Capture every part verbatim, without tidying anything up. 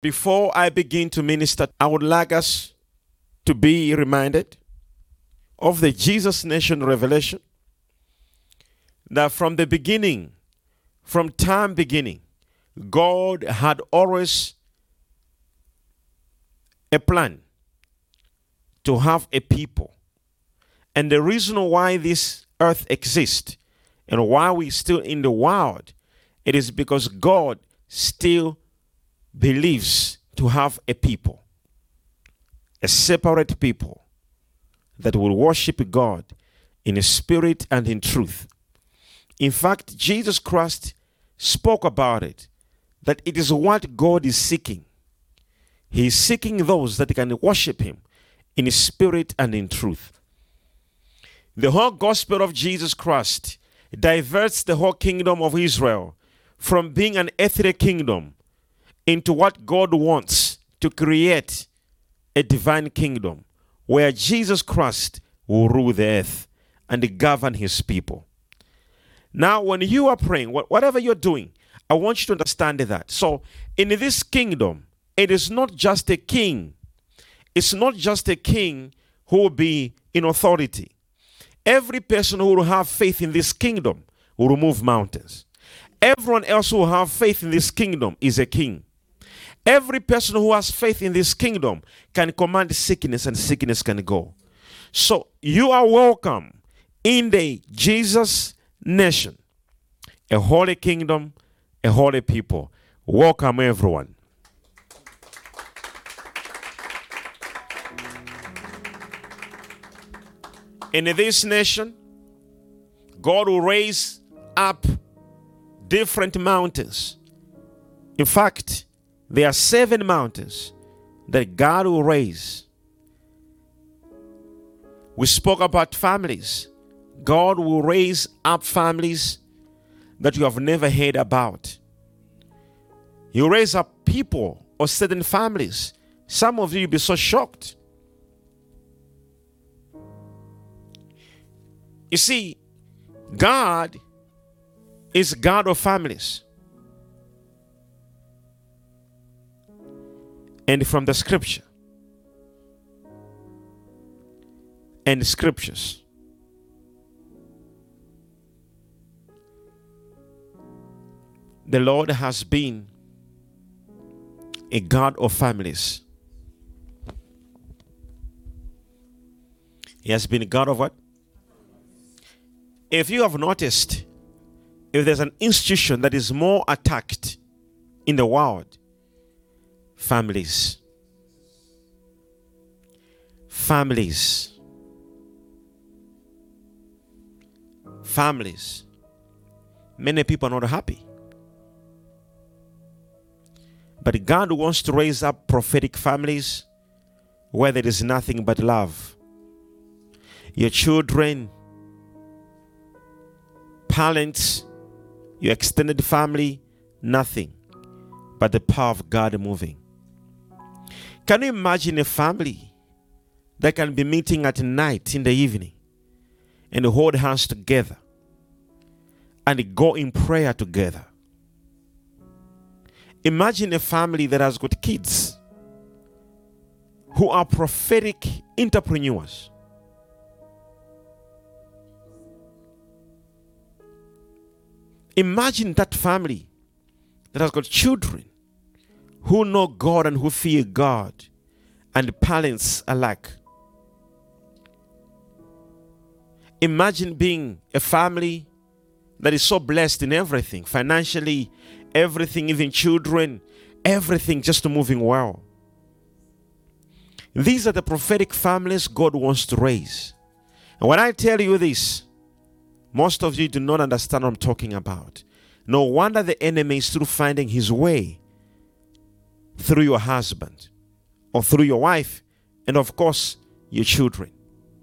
Before I begin to minister, I would like us to be reminded of the Jesus Nation revelation that from the beginning, from time beginning, God had always a plan to have a people. And the reason why this earth exists and why we're still in the world, it is because God still believes to have a people, a separate people that will worship God in spirit and in truth. In fact, Jesus Christ spoke about it, that it is what God is seeking. He is seeking those that can worship Him in spirit and in truth. The whole gospel of Jesus Christ diverts the whole kingdom of Israel from being an earthly kingdom into what God wants to create, a divine kingdom where Jesus Christ will rule the earth and govern His people. Now, when you are praying, whatever you're doing, I want you to understand that. So, in this kingdom, it is not just a king. It's not just a king who will be in authority. Every person who will have faith in this kingdom will remove mountains. Everyone else who will have faith in this kingdom is a king. Every person who has faith in this kingdom can command sickness and sickness can go. So you are welcome in the Jesus Nation, a holy kingdom, a holy people. Welcome everyone. In this nation, God will raise up different mountains. In fact, there are seven mountains that God will raise. We spoke about families. God will raise up families that you have never heard about. He'll raise up people or certain families. Some of you will be so shocked. You see, God is God of families. And from the scripture and the scriptures, the Lord has been a God of families. He has been a God of what? If you have noticed, if there's an institution that is more attacked in the world, families. Families. Families. Many people are not happy. But God wants to raise up prophetic families where there is nothing but love. Your children, parents, your extended family, nothing but the power of God moving. Can you imagine a family that can be meeting at night in the evening and hold hands together and go in prayer together? Imagine a family that has got kids who are prophetic entrepreneurs. Imagine that family that has got children who know God and who fear God, and parents alike. Imagine being a family that is so blessed in everything, financially, everything, even children, everything just moving well. These are the prophetic families God wants to raise. And when I tell you this, most of you do not understand what I'm talking about. No wonder the enemy is through finding his way through your husband or through your wife and, of course, your children.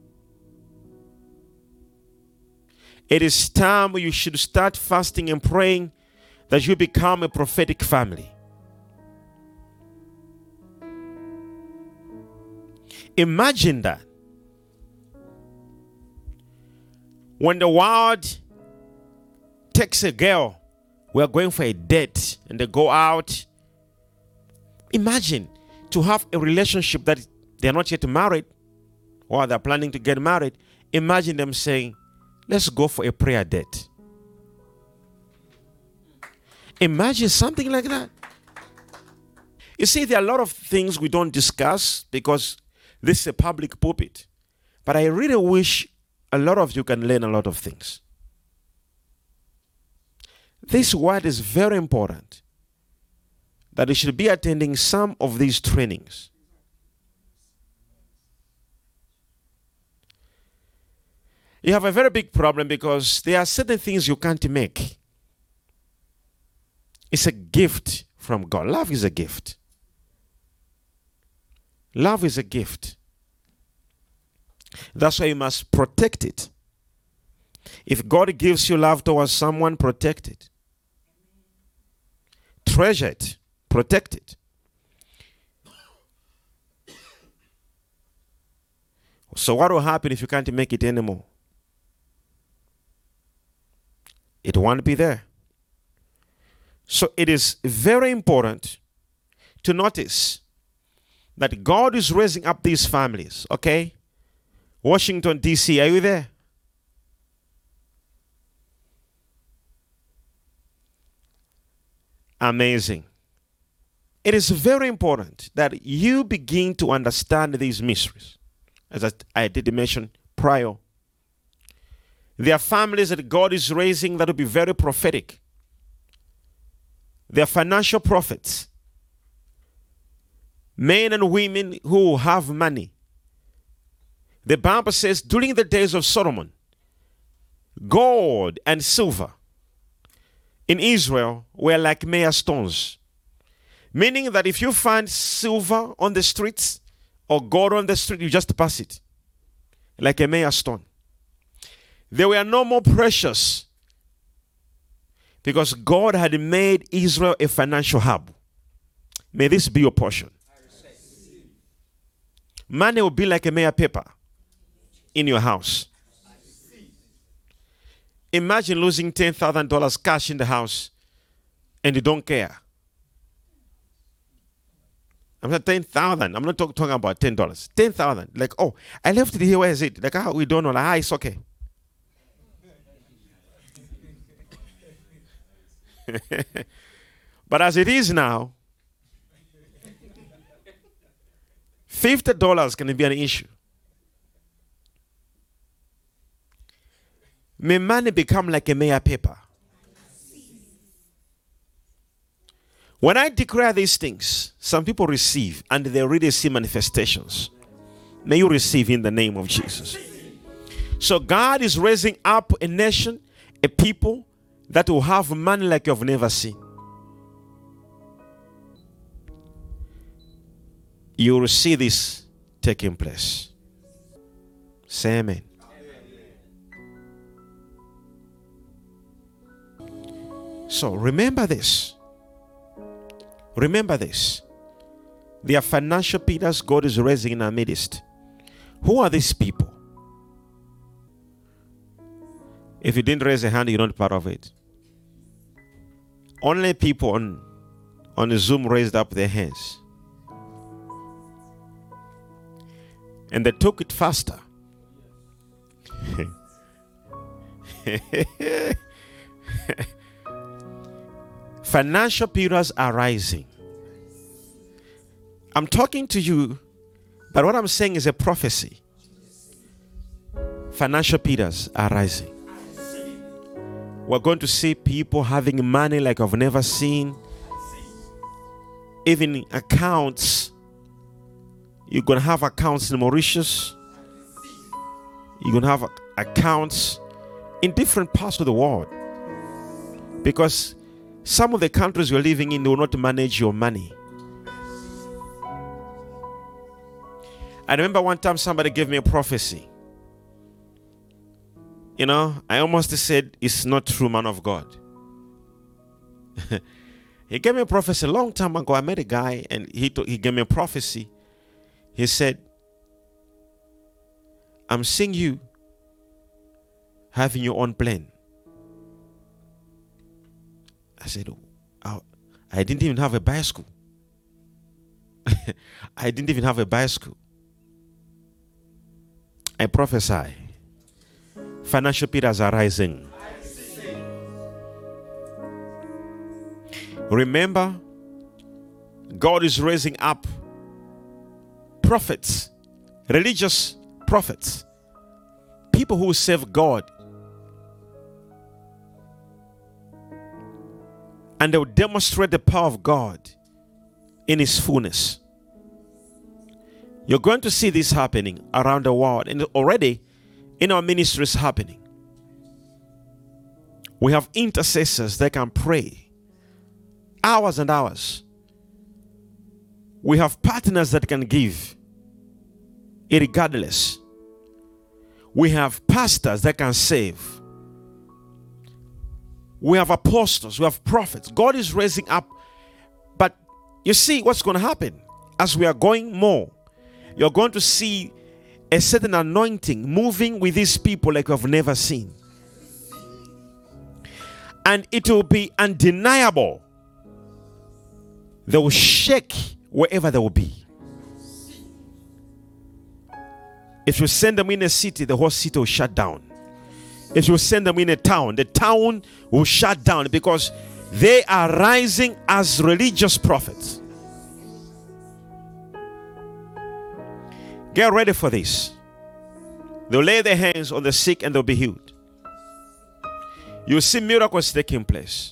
It is time you should start fasting and praying that you become a prophetic family. Imagine that. When the world takes a girl, we are going for a date, and they go out Imagine to have a relationship that they're not yet married or they're planning to get married. Imagine them saying, let's go for a prayer date. Imagine something like that. You see, there are a lot of things we don't discuss because this is a public pulpit. But I really wish a lot of you can learn a lot of things. This word is very important, that you should be attending some of these trainings. You have a very big problem because there are certain things you can't make. It's a gift from God. Love is a gift. Love is a gift. That's why you must protect it. If God gives you love towards someone, protect it. Treasure it. Protect it. So what will happen if you can't make it anymore? It won't be there. So it is very important to notice that God is raising up these families, okay? Washington, D C, are you there? Amazing. It is very important that you begin to understand these mysteries. As I, I did mention prior, there are families that God is raising that will be very prophetic. They are financial prophets. Men and women who have money. The Bible says during the days of Solomon, gold and silver in Israel were like mere stones. Meaning that if you find silver on the streets or gold on the street, you just pass it like a mere stone. They were no more precious because God had made Israel a financial hub. May this be your portion. Money will be like a mere paper in your house. Imagine losing ten thousand dollars cash in the house and you don't care. I'm not ten thousand. I'm not talk, talking about ten dollars. ten thousand. Like, oh, I left it here. Where is it? Like, ah, we don't know. Like, ah, it's okay. But as it is now, fifty dollars can be an issue. May money become like a mere paper. When I declare these things, some people receive and they really see manifestations. May you receive in the name of Jesus. So God is raising up a nation, a people that will have money like you've never seen. You will see this taking place. Say amen. So remember this. Remember this. There are financial pillars God is raising in our midst. Who are these people? If you didn't raise a hand, you're not part of it. Only people on, on the Zoom raised up their hands. And they took it faster. Financial pillars are rising. I'm talking to you, but what I'm saying is a prophecy. Financial pillars are rising. We're going to see people having money like I've never seen. Even accounts. You're going to have accounts in Mauritius. You're going to have accounts in different parts of the world. Because some of the countries you're living in, they will not manage your money. I remember one time somebody gave me a prophecy. You know, I almost said, it's not true, man of God. He gave me a prophecy a long time ago. I met a guy and he, t- he gave me a prophecy. He said, I'm seeing you having your own plane. I said, oh, I didn't even have a bicycle. I didn't even have a bicycle. I prophesy. Financial pillars are rising. Remember, God is raising up prophets, religious prophets, people who serve God. And they will demonstrate the power of God in His fullness. You're going to see this happening around the world, and already in our ministry is happening. We have intercessors that can pray hours and hours. We have partners that can give irregardless. We have pastors that can save. We have apostles, we have prophets. God is raising up. But you see what's going to happen as we are going more. You're going to see a certain anointing moving with these people like you have never seen. And it will be undeniable. They will shake wherever they will be. If you send them in a city, the whole city will shut down. If you send them in a town, the town will shut down because they are rising as religious prophets. Get ready for this. They'll lay their hands on the sick and they'll be healed. You'll see miracles taking place.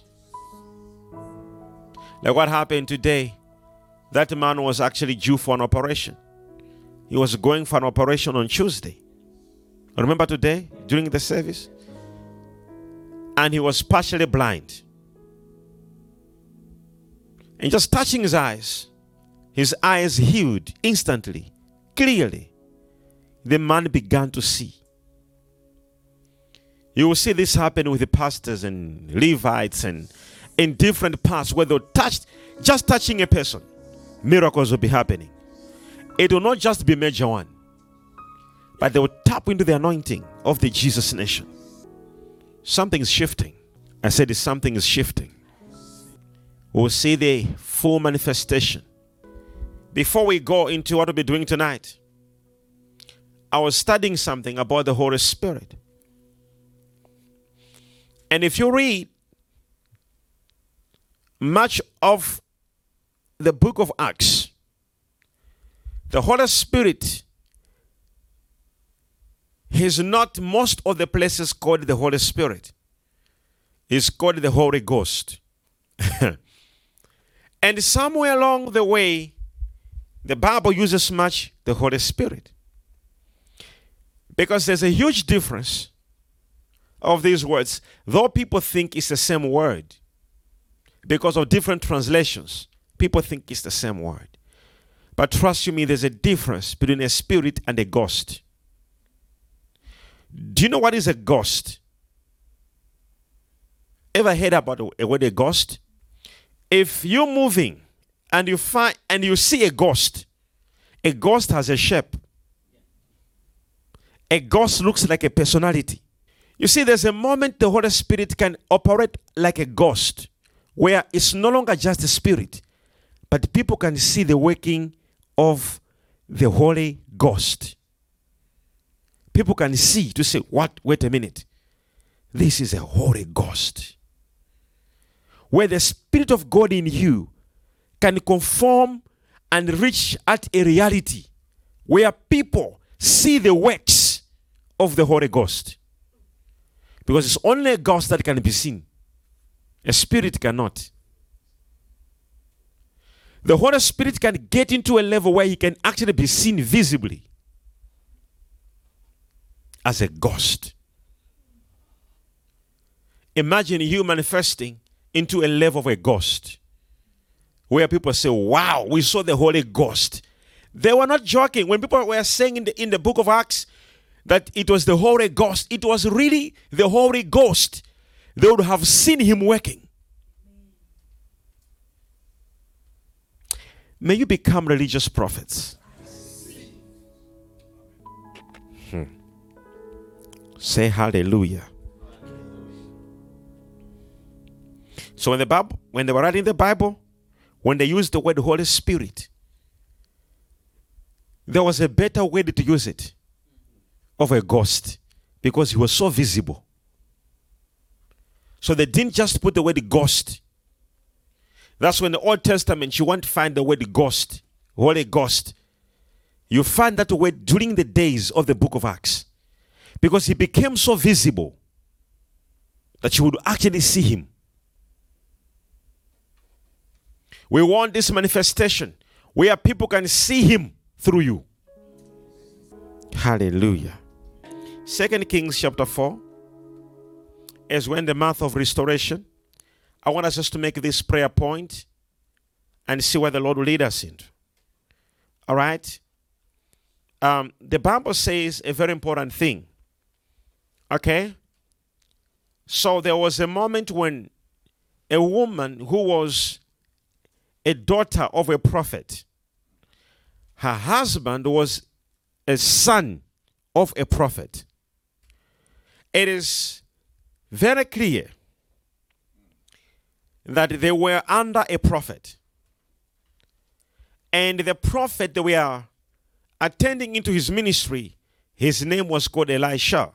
Like what happened today. That man was actually due for an operation. He was going for an operation on Tuesday. Remember today, during the service? And he was partially blind. And just touching his eyes, his eyes healed instantly, clearly. The man began to see. You will see this happen with the pastors and Levites and in different parts where they'll touch, just touching a person, miracles will be happening. It will not just be major one, but they will tap into the anointing of the Jesus nation. Something is shifting. I said something is shifting. We'll see the full manifestation. Before we go into what we'll be doing tonight, I was studying something about the Holy Spirit. And if you read much of the book of Acts, the Holy Spirit is not most of the places called the Holy Spirit. It's called the Holy Ghost. And somewhere along the way, the Bible uses much the Holy Spirit. Because there's a huge difference of these words. Though people think it's the same word, because of different translations, people think it's the same word. But trust you me, there's a difference between a spirit and a ghost. Do you know what is a ghost? Ever heard about a word, a ghost? If you're moving and you find and you see a ghost, a ghost has a shape. A ghost looks like a personality. You see, there's a moment the Holy Spirit can operate like a ghost, where it's no longer just a spirit, but people can see the working of the Holy Ghost. People can see to say, what? Wait a minute. This is a Holy Ghost. Where the Spirit of God in you can conform and reach at a reality where people see the works of the Holy Ghost. Because it's only a ghost that can be seen. A spirit cannot. The Holy Spirit can get into a level where he can actually be seen visibly as a ghost. Imagine you manifesting into a level of a ghost where people say, wow, we saw the Holy Ghost. They were not joking. When people were saying in the, in the book of Acts that it was the Holy Ghost, it was really the Holy Ghost. They would have seen him working. May you become religious prophets. Hmm. Say hallelujah. So when the Bible, when they were writing the Bible, when they used the word Holy Spirit, there was a better way to use it, of a ghost, because he was so visible. So they didn't just put the word ghost. That's when the Old Testament, you want to find the word ghost, Holy Ghost. You find that word during the days of the book of Acts. Because he became so visible that you would actually see him. We want this manifestation where people can see him through you. Hallelujah. Second Kings chapter four is when the month of restoration. I want us just to make this prayer point and see where the Lord will lead us into. All right? Um, the Bible says a very important thing. Okay? So there was a moment when a woman who was a daughter of a prophet, her husband was a son of a prophet. It is very clear that they were under a prophet. And the prophet they were attending into his ministry, his name was called Elisha.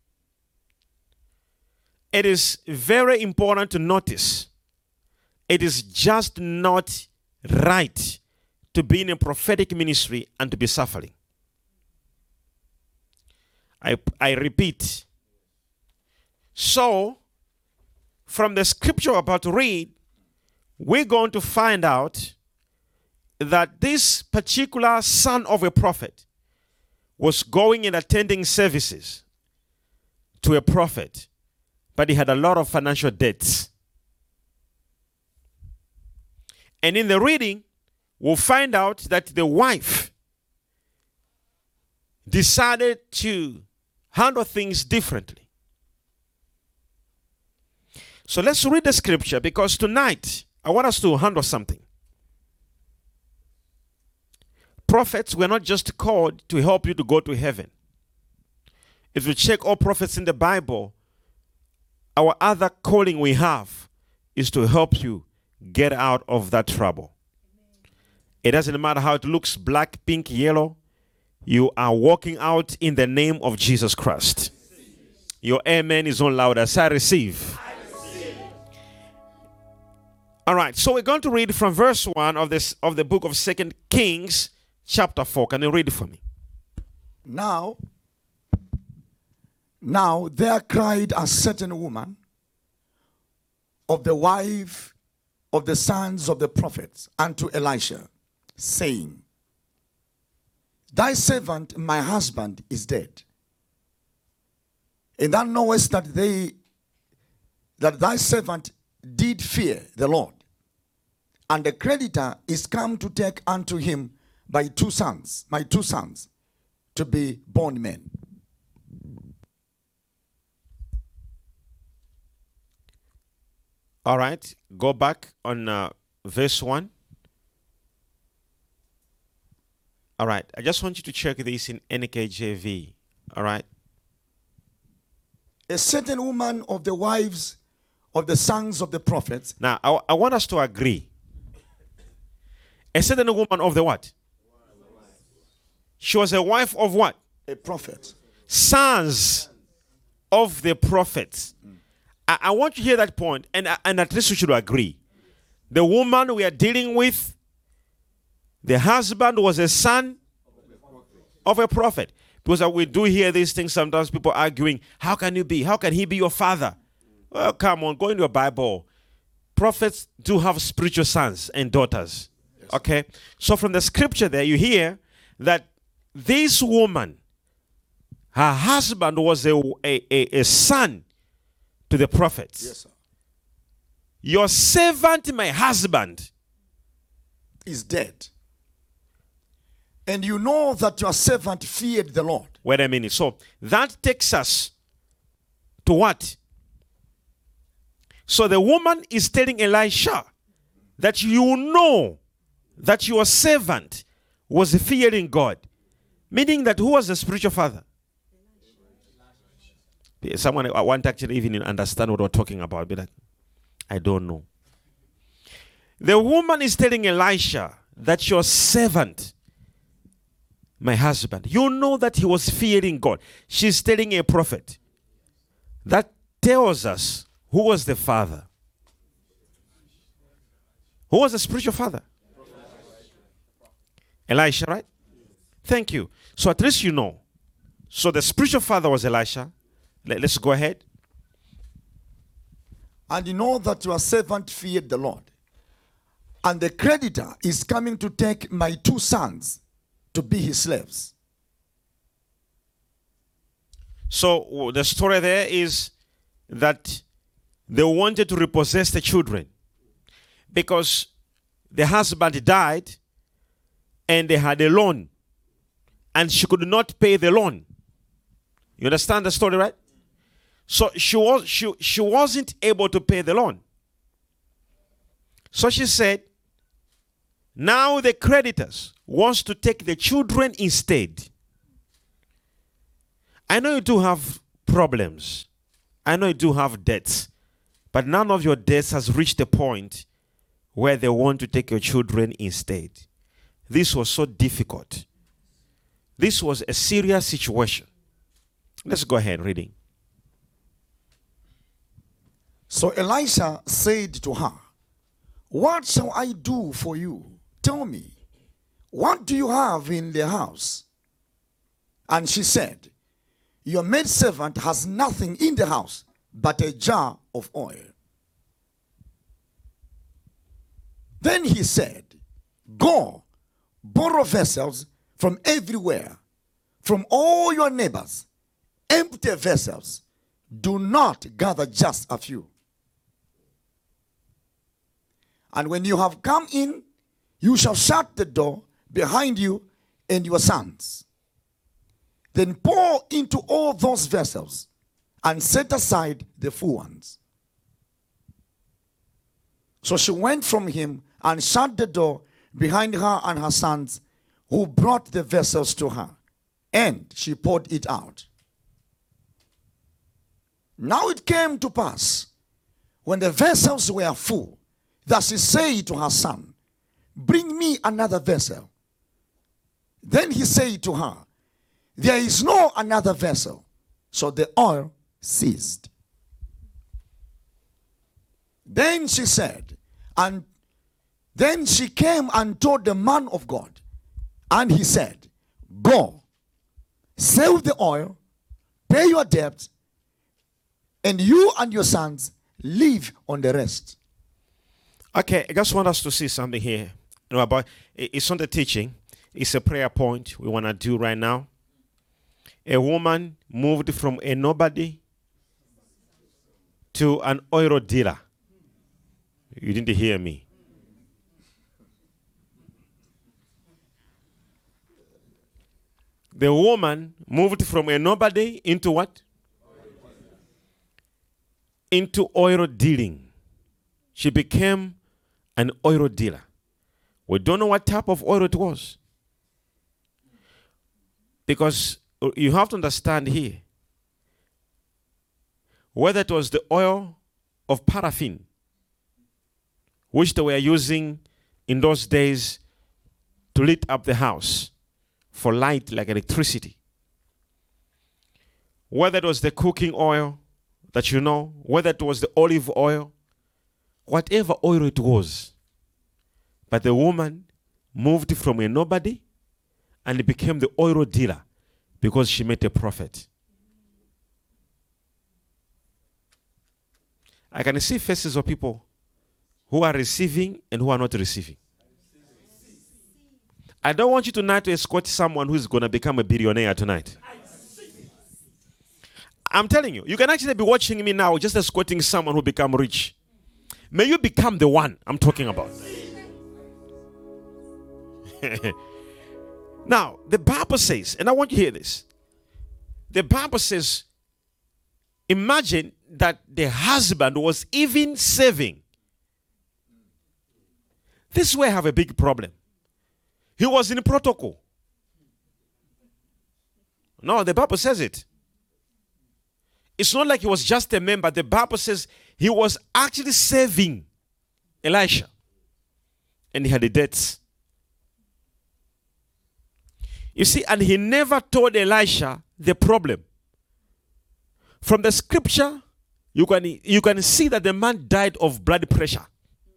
It is very important to notice, it is just not right to be in a prophetic ministry and to be suffering. I, I repeat. So, from the scripture we're about to read, we're going to find out that this particular son of a prophet was going and attending services to a prophet, but he had a lot of financial debts. And in the reading, we'll find out that the wife decided to handle things differently. So let's read the scripture, because tonight I want us to handle something. Prophets were not just called to help you to go to heaven. If you check all prophets in the Bible, our other calling we have is to help you get out of that trouble. It doesn't matter how it looks, black, pink, yellow. You are walking out in the name of Jesus Christ. Your amen is on louder. Say, I receive. All right, so we're going to read from verse one of this of the book of Second Kings, chapter four. Can you read it for me? Now, now there cried a certain woman of the wife of the sons of the prophets unto Elisha, saying, Thy servant, my husband, is dead. And thou knowest that they that thy servant did fear the Lord, and the creditor is come to take unto him by two sons, my two sons, to be bondmen. All right, go back on uh, verse one. All right, I just want you to check this in N K J V. All right. A certain woman of the wives of the sons of the prophets. Now, I, I want us to agree. A certain woman of the what? She was a wife of what? A prophet. Sons of the prophets. Mm. I, I want you to hear that point, and, and at least we should agree. The woman we are dealing with, the husband was a son of a prophet. Because we do hear these things sometimes, people arguing, how can you be? How can he be your father? Well, come on, go into your Bible. Prophets do have spiritual sons and daughters. Yes. Okay? So from the scripture there, you hear that this woman, her husband was a, a, a, a son to the prophets. Yes, sir. Your servant, my husband, is dead. And you know that your servant feared the Lord. Wait a minute. So that takes us to what? So the woman is telling Elisha that you know that your servant was fearing God. Meaning that who was the spiritual father? Someone I want to actually even understand what we're talking about. Be like, I don't know. The woman is telling Elisha that your servant my husband. You know that he was fearing God. She's telling a prophet. That tells us who was the father. Who was the spiritual father? Elisha, right? Thank you. So at least you know. So the spiritual father was Elisha. Let, let's go ahead. And you know that your servant feared the Lord. And the creditor is coming to take my two sons to be his slaves. So the story there is that they wanted to repossess the children because the husband died and they had a loan and she could not pay the loan. You understand the story, right? So she was she, she wasn't able to pay the loan. So she said, now the creditors wants to take the children instead. I know you do have problems. I know you do have debts. But none of your debts has reached the point where they want to take your children instead. This was so difficult. This was a serious situation. Let's go ahead reading. So Elisha said to her, what shall I do for you? Tell me, what do you have in the house? And she said, your maidservant has nothing in the house but a jar of oil. Then he said, go, borrow vessels from everywhere, from all your neighbors, empty vessels. Do not gather just a few. And when you have come in, you shall shut the door behind you and your sons. Then pour into all those vessels and set aside the full ones. So she went from him and shut the door behind her and her sons, who brought the vessels to her, and she poured it out. Now it came to pass, when the vessels were full, that she said to her son, bring me another vessel. Then he said to her, there is no another vessel. So the oil ceased. Then she said, and then she came and told the man of God. And he said, go, sell the oil, pay your debt, and you and your sons live on the rest. Okay, I just want us to see something here. You know, about it's not a teaching, it's a prayer point we want to do right now. A woman moved from a nobody to an oil dealer. You didn't hear me. The woman moved from a nobody into what? Into oil dealing. She became an oil dealer. We don't know what type of oil it was. Because you have to understand here, whether it was the oil of paraffin, which they were using in those days to lit up the house for light like electricity, whether it was the cooking oil that you know, whether it was the olive oil, whatever oil it was. But the woman moved from a nobody and became the oil dealer because she met a prophet. I can see faces of people who are receiving and who are not receiving. I don't want you tonight to escort someone who is going to become a billionaire tonight. I'm telling you, you can actually be watching me now just escorting someone who become rich. May you become the one I'm talking about. Now, the Bible says, and I want you to hear this. The Bible says, imagine that the husband was even saving. This is where I have a big problem. He was in protocol. No, the Bible says it. It's not like he was just a member. The Bible says he was actually saving Elisha. And he had the debts. You see, and he never told Elisha the problem. From the scripture, you can, you can see that the man died of blood pressure.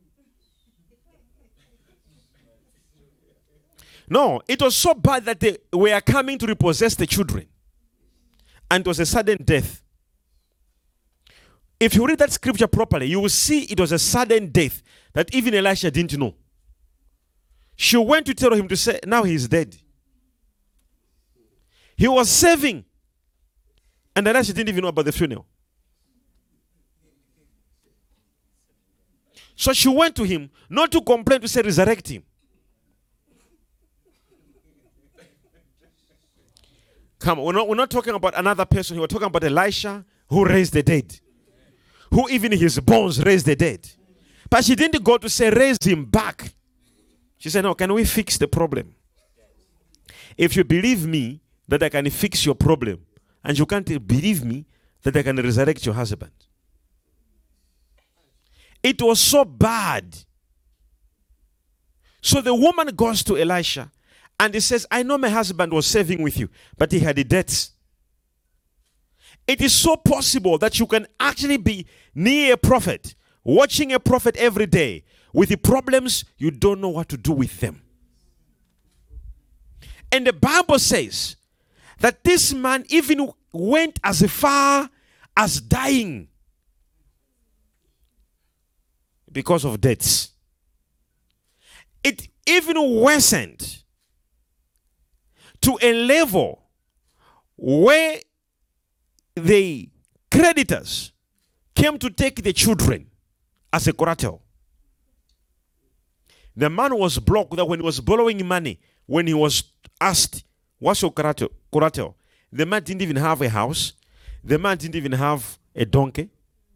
No, it was so bad that they were coming to repossess the children. And it was a sudden death. If you read that scripture properly, you will see it was a sudden death that even Elisha didn't know. She went to tell him to say, now he is dead. He was saving. And Elisha didn't even know about the funeral. So she went to him, not to complain, to say, resurrect him. Come on, we're not, we're not talking about another person. We're talking about Elisha who raised the dead. Who even his bones raised the dead. But she didn't go to say, raise him back. She said, no, can we fix the problem? If you believe me that I can fix your problem, and you can't believe me that I can resurrect your husband. It was so bad. So the woman goes to Elisha and he says, I know my husband was serving with you, but he had the debts. It is so possible that you can actually be near a prophet, watching a prophet every day, with the problems, you don't know what to do with them. And the Bible says that this man even went as far as dying because of debts. It even worsened to a level where the creditors came to take the children as a collateral. The man was blocked that when he was borrowing money, when he was asked, what's your collateral? The man didn't even have a house. The man didn't even have a donkey.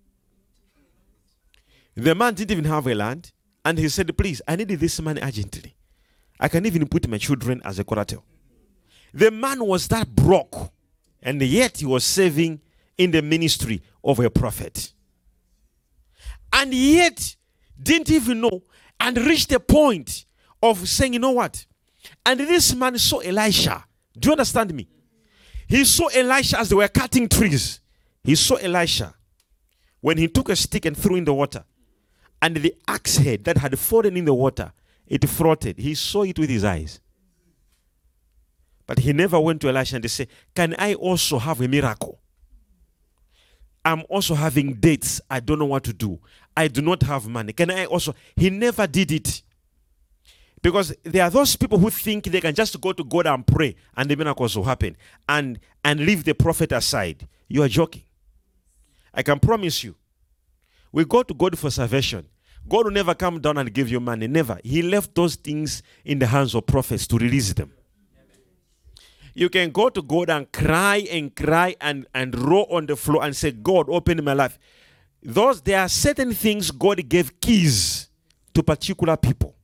The man didn't even have a land. And he said, please, I need this money urgently. I can even put my children as a collateral. The man was that broke. And yet he was serving in the ministry of a prophet. And yet didn't even know and reached a point of saying, you know what? And this man saw Elisha. Do you understand me? He saw Elisha as they were cutting trees. He saw Elisha when he took a stick and threw in the water. And the axe head that had fallen in the water, it floated. He saw it with his eyes. But he never went to Elisha and said, can I also have a miracle? I'm also having dates. I don't know what to do. I do not have money. Can I also? He never did it. Because there are those people who think they can just go to God and pray and the miracles will happen and, and leave the prophet aside. You are joking. I can promise you. We go to God for salvation. God will never come down and give you money. Never. He left those things in the hands of prophets to release them. You can go to God and cry and cry and, and roll on the floor and say, God, open my life. Those, there are certain things God gave keys to particular people.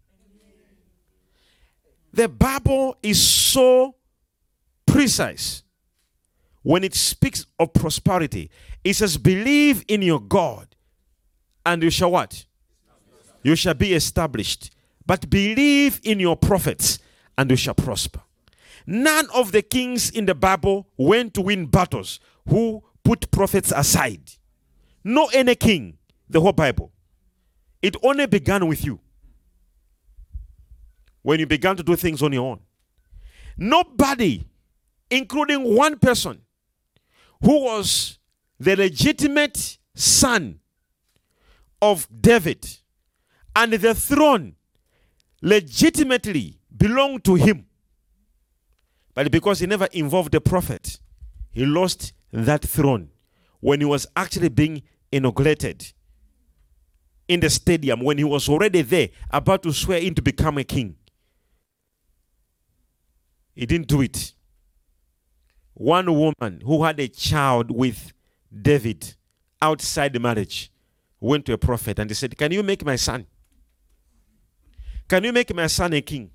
The Bible is so precise when it speaks of prosperity. It says, believe in your God and you shall what? You shall be established. But believe in your prophets and you shall prosper. None of the kings in the Bible went to win battles who put prophets aside. No any king, the whole Bible. It only began with you. When you began to do things on your own. Nobody, including one person, who was the legitimate son of David, and the throne legitimately belonged to him. But because he never involved the prophet, he lost that throne when he was actually being inaugurated in the stadium, when he was already there, about to swear in to become a king. He didn't do it. One woman who had a child with David outside the marriage went to a prophet and he said, can you make my son? Can you make my son a king?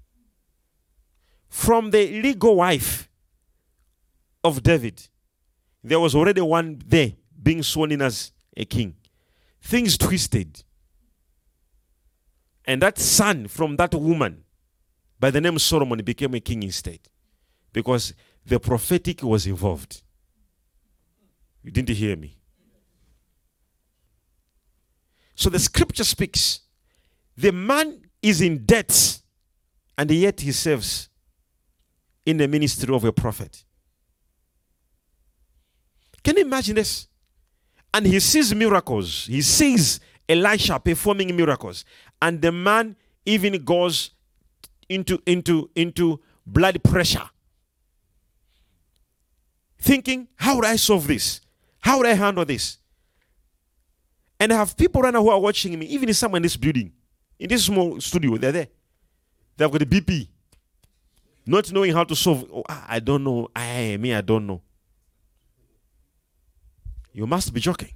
From the legal wife of David, there was already one there being sworn in as a king. Things twisted. And that son from that woman by the name Solomon became a king instead. because the prophetic was involved. You didn't hear me. So the scripture speaks. The man is in debt, and yet he serves in the ministry of a prophet. Can you imagine this? And he sees miracles. He sees Elisha performing miracles. And the man even goes into, into, into blood pressure. Thinking, how would I solve this? How would I handle this? And I have people right now who are watching me, even someone in this building, in this small studio, they're there. They've got a B P. Not knowing how to solve. Oh, I don't know. I, me, I don't know. You must be joking.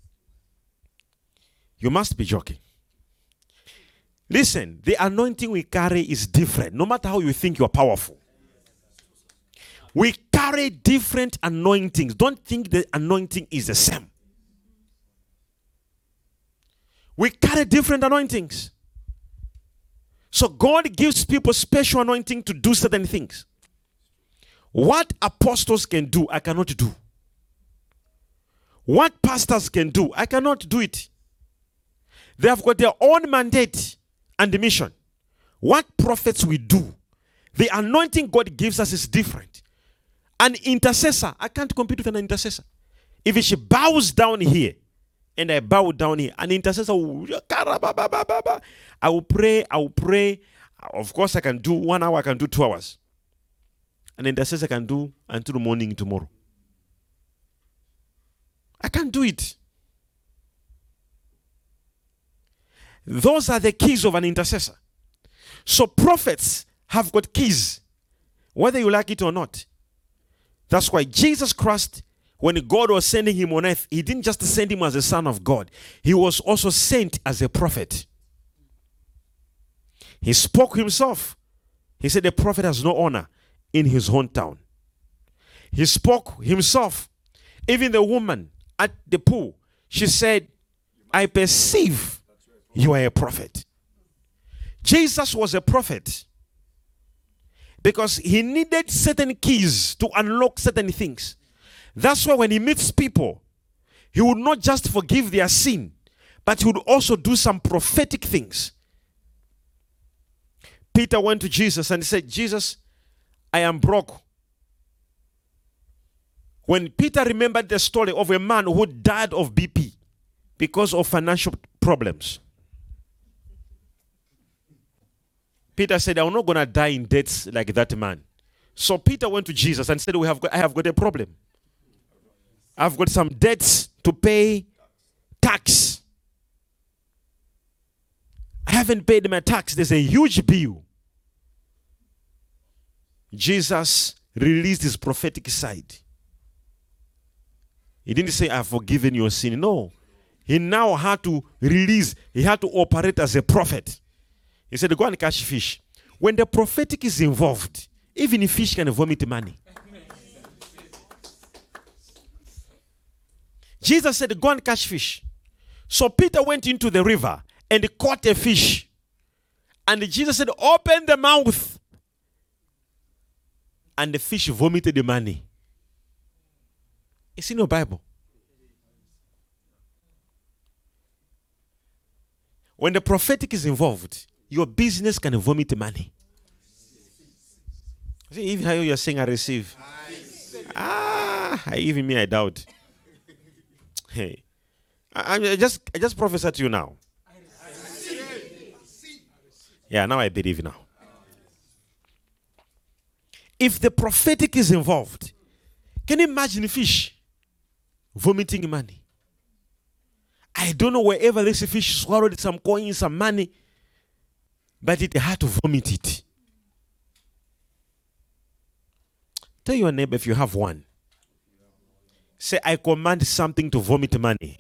You must be joking. Listen, the anointing we carry is different. No matter how you think you are powerful. We carry different anointings. Don't think the anointing is the same. We carry different anointings. So God gives people special anointing to do certain things. What apostles can do, I cannot do. What pastors can do, I cannot do it. They have got their own mandate and mission. What prophets we do, the anointing God gives us is different. An intercessor, I can't compete with an intercessor. If she bows down here, and I bow down here, an intercessor will, I will pray, I will pray. Of course, I can do one hour, I can do two hours. An intercessor can do until the morning tomorrow. I can't do it. Those are the keys of an intercessor. So prophets have got keys, whether you like it or not. That's why Jesus Christ, when God was sending him on earth, he didn't just send him as a son of God. He was also sent as a prophet. He spoke himself. He said the prophet has no honor in his hometown. He spoke himself. Even the woman at the pool, she said, I perceive you are a prophet. Jesus was a prophet because he needed certain keys to unlock certain things. That's why when he meets people, he would not just forgive their sin, but he would also do some prophetic things. Peter went to Jesus and he said, Jesus, I am broke. When Peter remembered the story of a man who died of B P because of financial problems, Peter said, I'm not going to die in debts like that man. So Peter went to Jesus and said, "We have got, I have got a problem. I've got some debts to pay tax. I haven't paid my tax. There's a huge bill." Jesus released his prophetic side. He didn't say, I've forgiven your sin. No. He now had to release. He had to operate as a prophet. He said, go and catch fish. When the prophetic is involved, even if fish can vomit money. Jesus said, go and catch fish. So Peter went into the river and caught a fish. And Jesus said, open the mouth. And the fish vomited the money. It's in your Bible. When the prophetic is involved, your business can vomit money. See, even how you're saying I receive. Ah, even me, I doubt. Hey, I, I just, I just prophesy to you now. Yeah, now I believe now. If the prophetic is involved, can you imagine a fish vomiting money? I don't know, wherever this fish swallowed some coins, some money, but it had to vomit it. Tell your neighbor, if you have one, say, I command something to vomit money.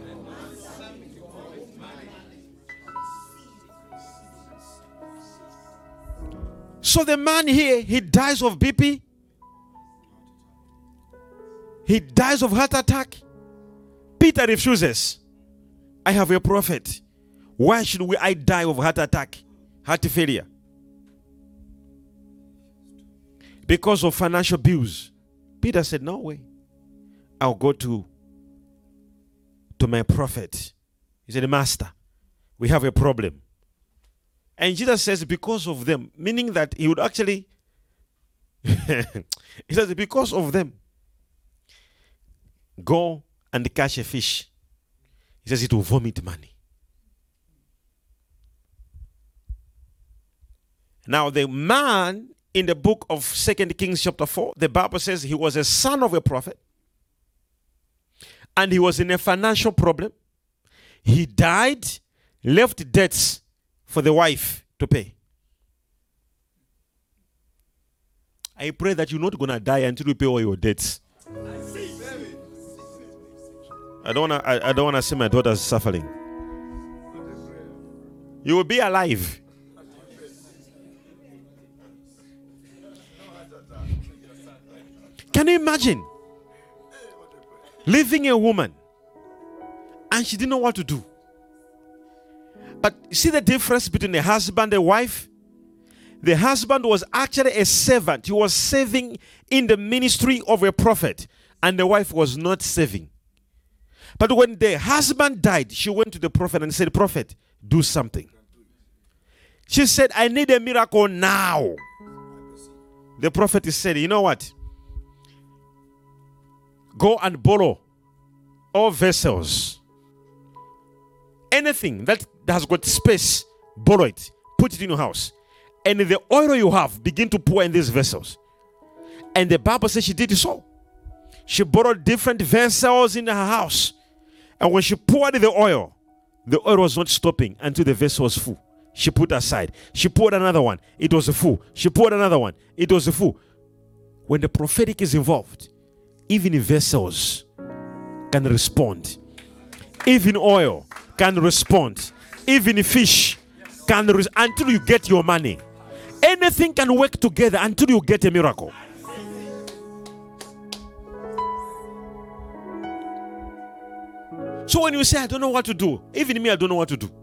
So the man here, he dies of B P. He dies of heart attack. Peter refuses. I have a prophet. Why should we, I die of heart attack, heart failure? because of financial bills. Peter said, no way. I'll go to, to my prophet. He said, Master, we have a problem. And Jesus says, because of them, meaning that he would actually, he says, because of them, go and catch a fish. He says it will vomit money. Now, the man in the book of Second Kings chapter four, the Bible says he was a son of a prophet. And he was in a financial problem. He died, left debts for the wife to pay. I pray that you're not going to die until you pay all your debts. I don't want to I, I don't want to see my daughters suffering. You will be alive. Can you imagine leaving a woman and she didn't know what to do? But see the difference between the husband and the wife? The husband was actually a servant. He was serving in the ministry of a prophet, and the wife was not serving. But when the husband died, she went to the prophet and said, Prophet, do something. She said, I need a miracle now. The prophet said, you know what? Go and borrow all vessels. Anything that has got space, borrow it. Put it in your house. And the oil you have, begin to pour in these vessels. And the Bible says she did so. She borrowed different vessels in her house. And when she poured the oil, the oil was not stopping until the vessel was full. She put aside. She poured another one. It was full. She poured another one. It was full. When the prophetic is involved, even vessels can respond. Even oil can respond. Even fish can respond until you get your money. Anything can work together until you get a miracle. So when you say, I don't know what to do, even me, I don't know what to do.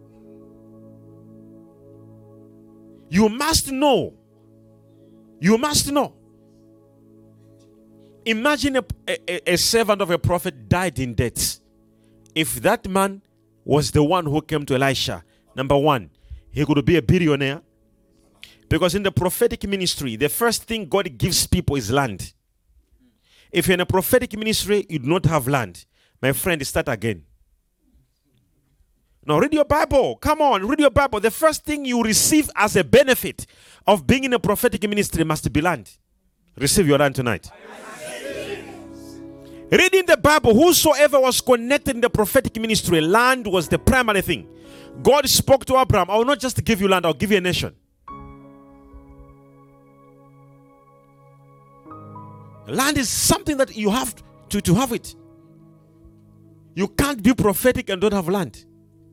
You must know. You must know. Imagine a, a, a servant of a prophet died in debt. If that man was the one who came to Elisha, number one, he could be a billionaire. Because in the prophetic ministry, the first thing God gives people is land. If you're in a prophetic ministry, you do not have land. My friend, start again. Now read your Bible. Come on, read your Bible. The first thing you receive as a benefit of being in a prophetic ministry must be land. Receive your land tonight. Reading the Bible, whosoever was connected in the prophetic ministry, land was the primary thing. God spoke to Abraham, I will not just give you land, I'll give you a nation. Land is something that you have to, to have it. You can't be prophetic and don't have land.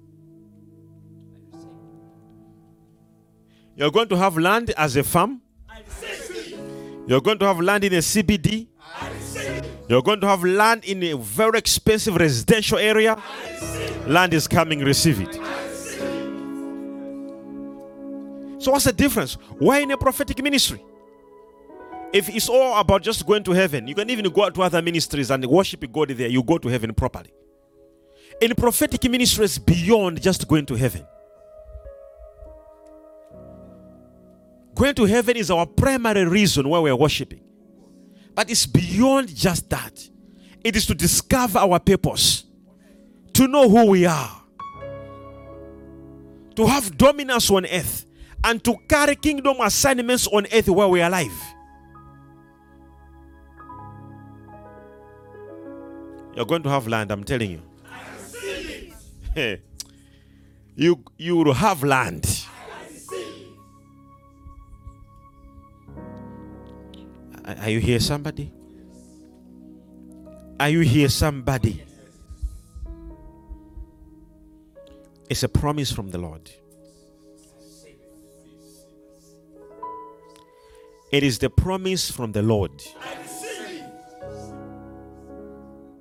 You're going to have land as a farm. You're going to have land in a C B D. You're going to have land in a very expensive residential area. Land is coming, receive it. So what's the difference? Why in a prophetic ministry? If it's all about just going to heaven, you can even go to other ministries and worship God there. You go to heaven properly. In prophetic ministries, beyond just going to heaven. Going to heaven is our primary reason why we are worshiping. But it's beyond just that. It is to discover our purpose. To know who we are. To have dominance on earth. And to carry kingdom assignments on earth while we are alive. You're going to have land, I'm telling you. you you will have land. Are you here, somebody? Are you here, somebody? It's a promise from the Lord. It is the promise from the Lord.